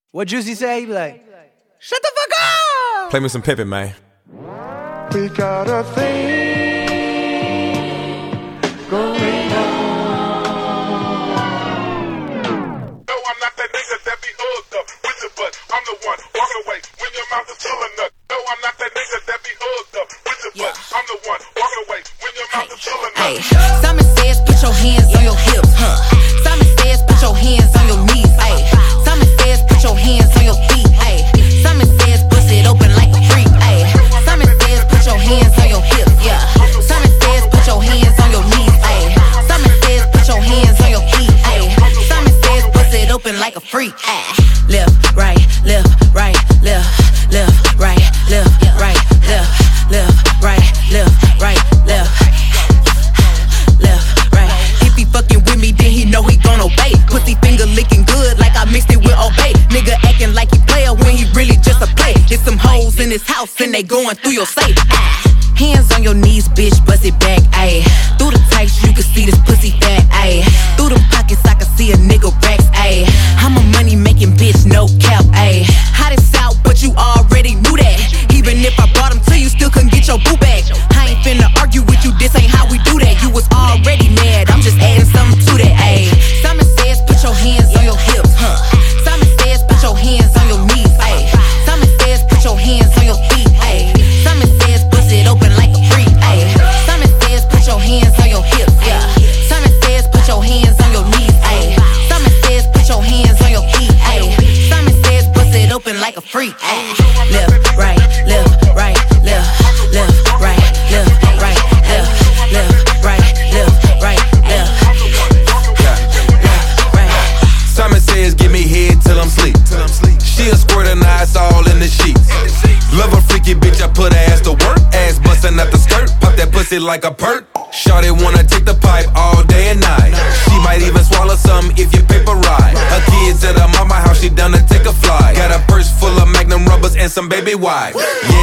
What Juicy say? He be like, shut the fuck up! Play me some Pippin, man. We got a thing going on. No, I'm not that nigga that be hooked up with the butt. I'm the one, walk away when your mouth is full of nut. No, I'm not that nigga that be hooked up with the butt. I'm the one, walk away when your mouth is full of nut. Simon says put your hands on your hips. Simon says put your hands on your knees. Simon says put your hands on your feet. Simon says bust it open like a freak. Simon says put your hands on your hips. Simon says put your hands on your knees. Simon says put your hands on your feet. Simon says bust it open like a freak. Left, right, left, right, left, left, right, left, right, left, left, right, left, right, left, left, right. If he fucking with me, then he know he gon' obey. Pussy finger licking good like I mixed it with Obey. Nigga acting like he player when he really just a play. There's some hoes in his house and they going through your safe. Hands on your knees, bitch, bust it back, ayy. Through the tights, you can see this pussy fat, ayy. Through them pockets, I can see a nigga racks, ayy. I'm a money-making bitch, no cap, ayy. Hot as out, but you already knew that. Even if I brought them to you, still couldn't get your boo back. I ain't finna argue with you, this ain't how we do that. You was already mad, I'm just adding something to that, ayy. Simon says, put your hands on your hips, Simon says, put your hands on your knees, ayy. Simon says, put your hands on your feet, ayy. Simon says, bust it open like a freak, ayy. Simon says, put your hands on your hips, Simon says, put your hands on your knees, ayy. Simon says, put your hands on your feet, ayy. Simon says, bust it open like a freak, ayy. Left, right, left, right, left, left, right, left, right, left, left, right, left, right, left, left, right. Simon says, give me head till I'm sleep. She a squirt and ice all in the sheets. Love a freaky bitch, I put her ass to work. Ass bustin' out the skirt, pop that pussy like a perk. Shawty wanna take the pipe all day and night. She might even swallow some if you paper right. Her kids at her mama house, she down to take a flight. Got a purse full of Magnum rubbers and some baby wipes. Yeah,